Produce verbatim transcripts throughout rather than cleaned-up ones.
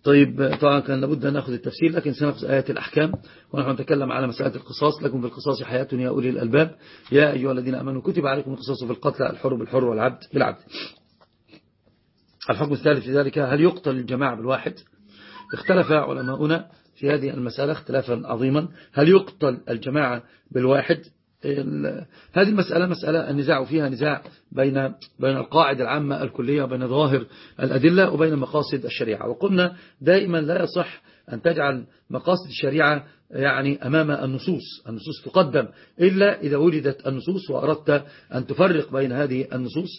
طيب طبعا كان لابد أن نأخذ التفسير، لكن سنأخذ آيات الأحكام ونحن نتكلم على مسألة القصاص. لكم في القصاص حياة يا أولي الألباب يا أيها الذين آمنوا كتب عليكم القصاص في القتل، الحر بالحر والعبد بالعبد. الحكم الثالث في ذلك هل يقتل الجماعة بالواحد؟ اختلف علماؤنا في هذه المسألة اختلافا عظيما. هل يقتل الجماعة بالواحد؟ هذه المسألة مسألة النزاع فيها نزاع بين بين القاعدة العامة الكلية وبين ظواهر الأدلة وبين مقاصد الشريعة. وقلنا دائما لا يصح أن تجعل مقاصد الشريعة يعني أمام النصوص، النصوص تقدم إلا إذا وجدت النصوص وأردت أن تفرق بين هذه النصوص.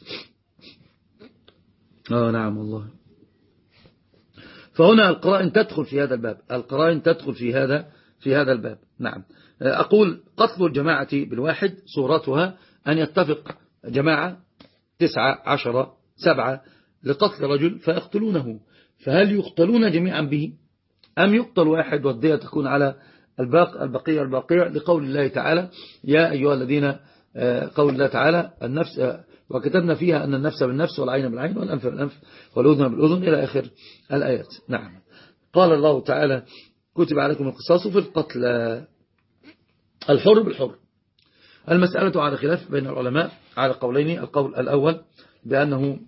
آه نعم والله. فهنا القرائن تدخل في هذا الباب، القرائن تدخل في هذا في هذا الباب. نعم. أقول قتل الجماعة بالواحد صورتها أن يتفق جماعة تسعة عشرة سبعة لقتل رجل فيقتلونه، فهل يقتلون جميعا به أم يقتل واحد والدية تكون على الباق البقية الباقية لقول الله تعالى يا أيها الذين، قول الله تعالى النفس وكتبنا فيها أن النفس بالنفس والعين بالعين والأنف بالأنف والأذن بالأذن إلى آخر الآيات. نعم. قال الله تعالى كتب عليكم القصاص في القتل، الحر بالحر. المسألة على خلاف بين العلماء على قولين. القول الأول بأنه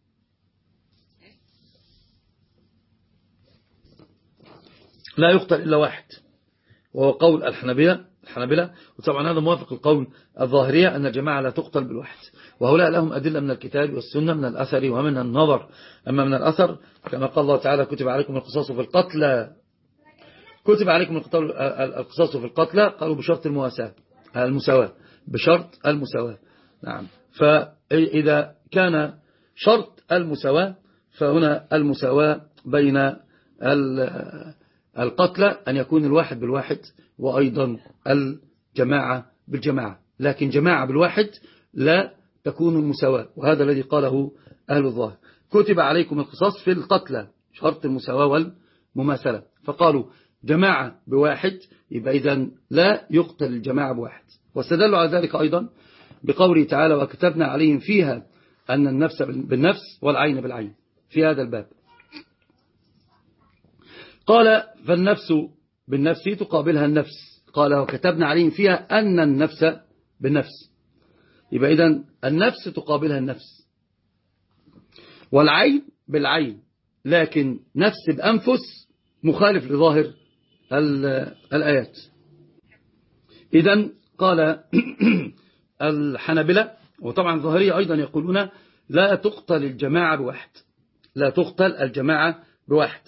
لا يقتل إلا واحد، وهو قول الحنبلة الحنبلة وطبعا هذا موافق القول الظاهرية أن الجماعة لا تقتل بالواحد، وهؤلاء لهم أدلة من الكتاب والسنة من الأثر ومن النظر. أما من الأثر كما قال الله تعالى كتب عليكم القصاص في القتل، كتب عليكم القصاص في القتل قالوا بشرط المواساة المساواة، بشرط المساواة. نعم. فإذا كان شرط المساواة فهنا المساواة بين القتل أن يكون الواحد بالواحد وأيضا الجماعة بالجماعة، لكن جماعة بالواحد لا تكون المساواة، وهذا الذي قاله أهل الظاهر. كتب عليكم القصاص في القتل شرط المساواة والمماثلة، فقالوا جماعة بواحد يبقى إذن لا يقتل الجماعة بواحد. واستدلوا على ذلك أيضا بقوله تعالى وكتبنا عليهم فيها أن النفس بالنفس والعين بالعين في هذا الباب. قال فالنفس بالنفس تقابلها النفس، قال وكتبنا عليهم فيها أن النفس بالنفس، يبقى إذن النفس تقابلها النفس والعين بالعين، لكن نفس بأنفس مخالف لظاهر الآيات. إذن قال الحنبلة وطبعا الظاهرية أيضا يقولون لا تقتل الجماعة بواحد، لا تقتل الجماعة بواحد.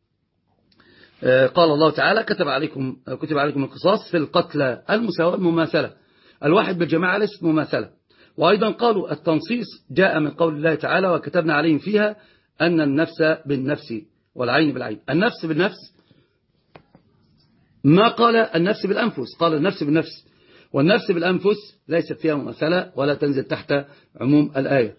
قال الله تعالى كتب عليكم كتب عليكم القصاص في القتلى المساواة المماثلة، الواحد بالجماعة ليست مماثلة. وأيضا قالوا التنصيص جاء من قول الله تعالى وكتبنا عليهم فيها أن النفس بالنفس والعين بالعين. النفس بالنفس ما قال النفس بالأنفس، قال النفس بالنفس، والنفس بالأنفس ليست فيها مماثلة ولا تنزل تحت عموم الآية.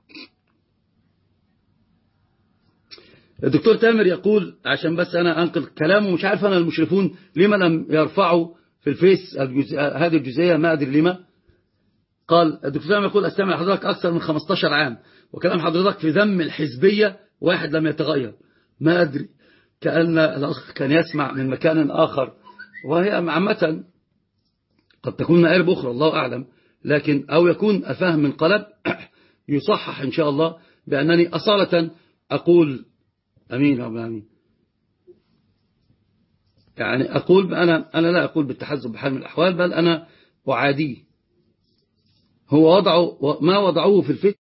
الدكتور تامر يقول عشان بس أنا أنقل كلامه، مش عارف أنا المشرفون لما لم يرفعوا في الفيس هذه الجزئية، ما أدري لما. قال الدكتور تامر يقول أستمع حضرتك أكثر من خمسة عشر عام وكلام حضرتك في ذم الحزبية واحد لم يتغير، ما أدري كأن الأخ كان يسمع من مكان آخر، وهي عامة قد تكون مآرب أخرى الله أعلم، لكن أو يكون الفهم من قلب يصحح إن شاء الله بأنني أصالة أقول أمين رب العالمين، يعني أقول أنا أنا لا أقول بالتحزب بحال من الأحوال، بل أنا أعاديه. هو وضعوا ما وضعوه في الفيس،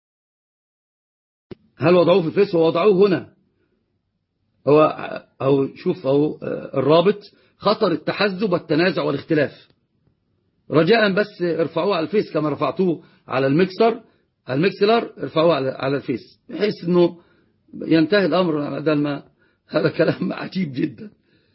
هل وضعوه في الفيس ووضعوه هنا؟ هو أو شوف أو الرابط خطر التحزب والتنازع والاختلاف، رجاء بس ارفعوه على الفيس كما رفعتوه على المكسر المكسلر، ارفعوه على الفيس بحيث أنه ينتهي الأمر بدل ما هذا كلام عجيب جدا.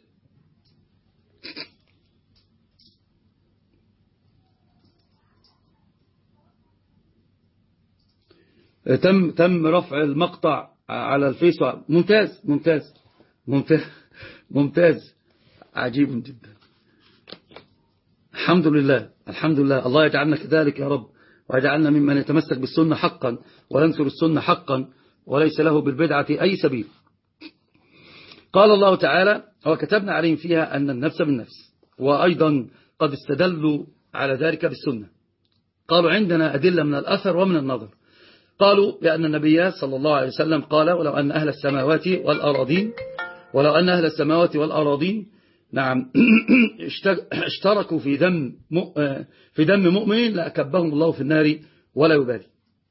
تم تم رفع المقطع على الفيس، ممتاز ممتاز ممتاز ممتاز عجيب جدا. الحمد لله الحمد لله، الله يجعلنا كذلك يا رب، ويجعلنا ممن يتمسك بالسنة حقا وينصر السنة حقا وليس له بالبدعة أي سبيل. قال الله تعالى وكتبنا عليهم فيها أن النفس بالنفس. وأيضا قد استدلوا على ذلك بالسنة، قالوا عندنا أدلة من الأثر ومن النظر. قالوا بأن النبي صلى الله عليه وسلم قال ولو أن أهل السماوات والأراضين ولو أن أهل السماوات والأراضين نعم اشتركوا في دم في دم مؤمن لأكبهم الله في النار ولا يبالي.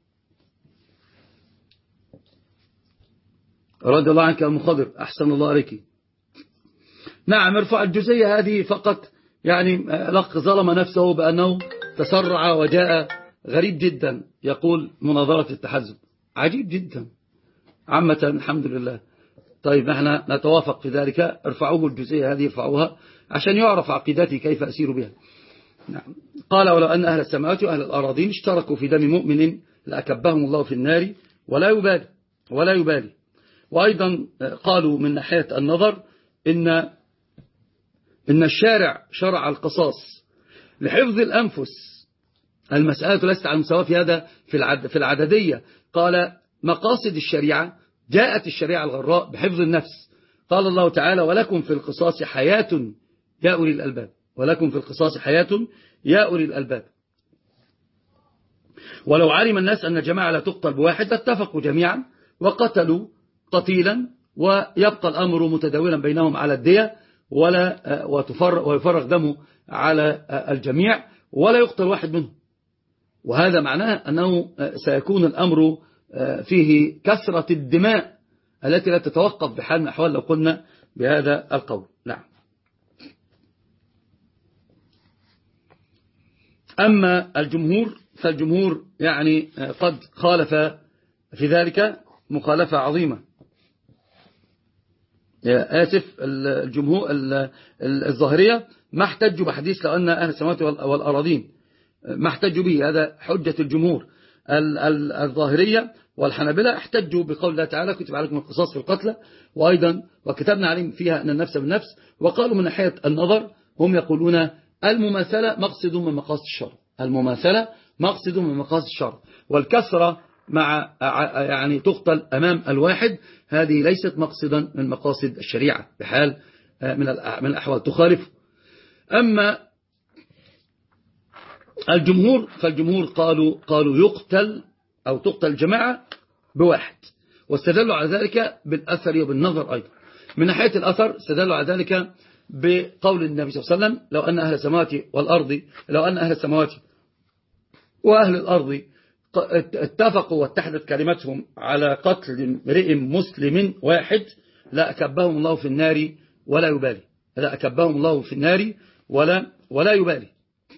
رضي الله عنك يا أم خضر، أحسن الله عليك. نعم، ارفع الجزئية هذه فقط، يعني الأخ ظلم نفسه بأنه تسرع وجاء غريب جدا يقول مناظرة التحزب، عجيب جدا. عامة الحمد لله. طيب نحن نتوافق في ذلك، ارفعوه الجزئية هذه، ارفعوها عشان يعرف عقيدتي كيف أسير بها. نعم. قال ولو أن أهل السماوات وأهل الأراضين اشتركوا في دم مؤمن لأكبهم الله في النار ولا يبالي ولا يبالي. وأيضا قالوا من ناحية النظر إن إن الشارع شرع القصاص لحفظ الأنفس. المسألة ليست على المساواة في هذا في العد في العددية. قال مقاصد الشريعة، جاءت الشريعة الغراء بحفظ النفس. قال الله تعالى ولكم في القصاص حياة يا أولي الألباب، ولكم في القصاص حياة يا أولي الألباب. ولو علم الناس أن جماعة لا تقتل بواحد اتفقوا جميعا وقتلوا قتيلا، ويبقى الأمر متداولا بينهم على الدية، ولا ويفرغ دمه على الجميع ولا يقتل واحد منهم. وهذا معناه أنه سيكون الأمر فيه كثرة الدماء التي لا تتوقف بحال من الأحوال لو قلنا بهذا القول. نعم. أما الجمهور فالجمهور يعني قد خالف في ذلك مخالفة عظيمة. آسف، الجمهور الظاهرية ما احتجوا بحديث لو أن أهل السماوات والأراضين، ما احتجوا به، هذا حجة الجمهور. الظاهرية والحنابلة احتجوا بقول الله تعالى كتب عليكم القصاص في القتلى، وأيضا وكتبنا عليهم فيها أن النفس بالنفس. وقالوا من ناحية النظر هم يقولون المماثلة مقصد من مقاصد الشرع، المماثلة مقصد من مقاصد الشرع، والكسرة مع يعني تقتل أمام الواحد هذه ليست مقصدا من مقاصد الشريعة بحال من الأحوال تخالف. أما الجمهور فالجمهور قالوا قالوا يقتل أو تقتل جماعة بواحد، واستدلوا على ذلك بالأثر وبالنظر أيضا. من ناحية الأثر استدلوا على ذلك بقول النبي صلى الله عليه وسلم لو أن أهل السماوات والأرض لو أن أهل السماوات وأهل الأرض اتفقوا واتحدت كلمتهم على قتل امرئ مسلم واحد لا أكبهم الله في النار ولا يبالي، لا أكبهم الله في النار ولا ولا يبالي.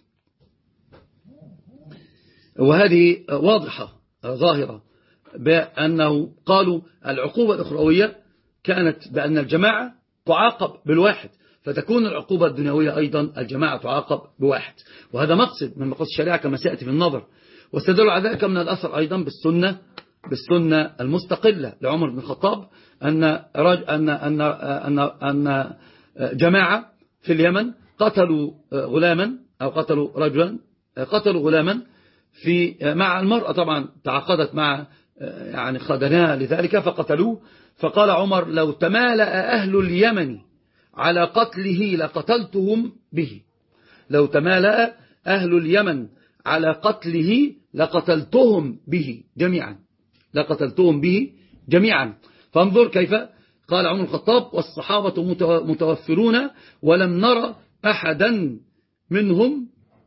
وهذه واضحة ظاهرة بأنه قالوا العقوبة الأخروية كانت بأن الجماعة تعاقب بالواحد، فتكون العقوبة الدنيوية أيضا الجماعة تعاقب بواحد، وهذا مقصد من مقاصد الشريعة كما سيأتي في النظر. واستدلوا على ذلك من الأثر أيضا بالسنة بالسنة المستقلة لعمر بن الخطاب أن أن أن أن أن جماعة في اليمن قتلوا غلاما أو قتلوا رجلا قتلوا غلاما في مع المرأة، طبعا تعاقدت مع يعني خدناها لذلك فقتلوه. فقال عمر لو تمالأ أهل اليمن على قتله لقتلتهم به، لو تمالأ أهل اليمن على قتله لقتلتهم به جميعا، لقتلتهم به جميعا. فانظر كيف قال عمر الخطاب والصحابة متوفرون ولم نرى أحدا منهم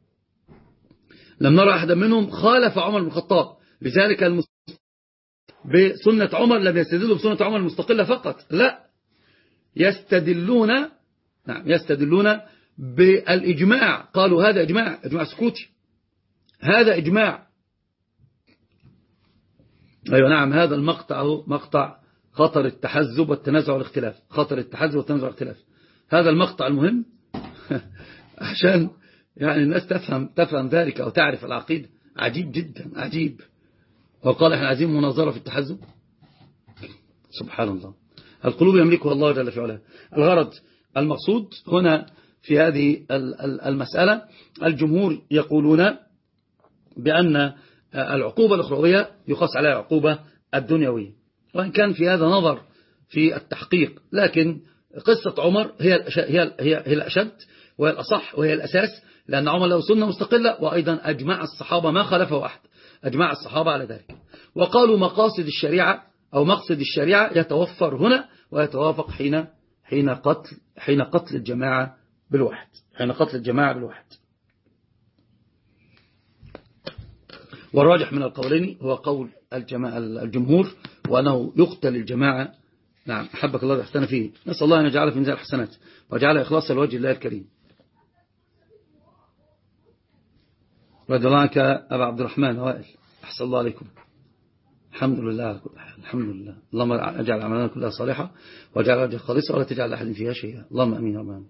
لم نرى أحدا منهم خالف عمر بن الخطاب. لذلك بسنة عمر لم يستدلوا بسنة عمر المستقلة فقط، لا يستدلون نعم يستدلون بالإجماع. قالوا هذا إجماع إجماع سكوتي، هذا إجماع. أيوة نعم، هذا المقطع هو مقطع خطر التحزب والتنازع والاختلاف، خطر التحزب والتنازع والاختلاف، هذا المقطع المهم عشان يعني الناس تفهم تفهم ذلك أو تعرف العقيدة. عجيب جدا عجيب. وقال احنا عايزين مناظرة في التحزب، سبحان الله. القلوب يملكها الله جل في علاه. الغرض المقصود هنا في هذه المسألة الجمهور يقولون بأن العقوبة الأخروية يقاس عليها العقوبة الدنيوية، وإن كان في هذا نظر في التحقيق. لكن قصة عمر هي هي هي هي الأشد وهي الأصح وهي الأساس، لأن عمر له سنة مستقلة، وأيضا أجمع الصحابة ما خالفه أحد، أجمع الصحابة على ذلك. وقالوا مقاصد الشريعة أو مقصد الشريعة يتوفر هنا ويتوافق حين حين قتل حين قتل الجماعة بالواحد، حين قتل الجماعة بالواحد. والراجح من القولين هو قول الجماعة الجمهور، وأنه يقتل الجماعة. نعم، أحبك الله ويحسن فيه. نسأل الله أن يجعله في ميزان الحسنات ويجعله إخلاصا لوجه الله الكريم. رضي الله عنك أبا عبد الرحمن وائل، أحسن الله عليكم. الحمد لله، الحمد لله. اللهم اجعل أعمالنا كلها صالحة واجعل وجهك خالصا ولا تجعل أحد فيها شيئا، اللهم أمين أمين.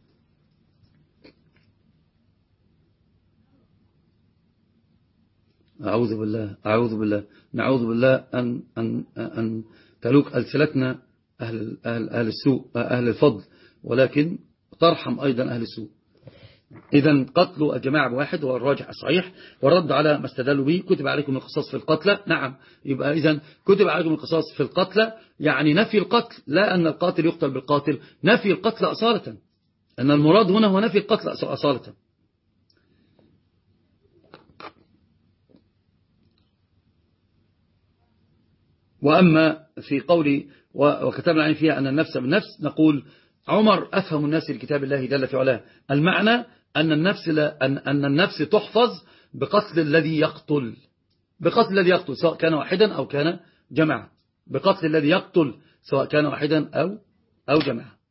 أعوذ بالله أعوذ بالله نعوذ بالله أن أن أن تلوك ألسنتنا أهل أهل أهل السوء أهل الفضل، ولكن ترحم أيضا أهل السوء. إذا قتلوا الجماعة بواحد هو الراجح الصحيح، والرد على ما استدلوا به كتب عليكم القصاص في القتلى. نعم، يبقى إذا كتب عليكم القصاص في القتلى يعني نفي القتل، لا أن القاتل يقتل بالقاتل، نفي القتل أصالة، أن المراد هنا هو نفي القتل أصالة. وأما في قولي وكتبنا عليه فيها أن النفس بالنفس، نقول عمر أفهم الناس لكتاب الله جل في علاه. المعنى أن النفس لا أن أن النفس تحفظ بقتل الذي يقتل، بقتل الذي يقتل سواء كان واحدا أو كان جماعة، بقتل الذي يقتل سواء كان واحدا أو أو جماعة.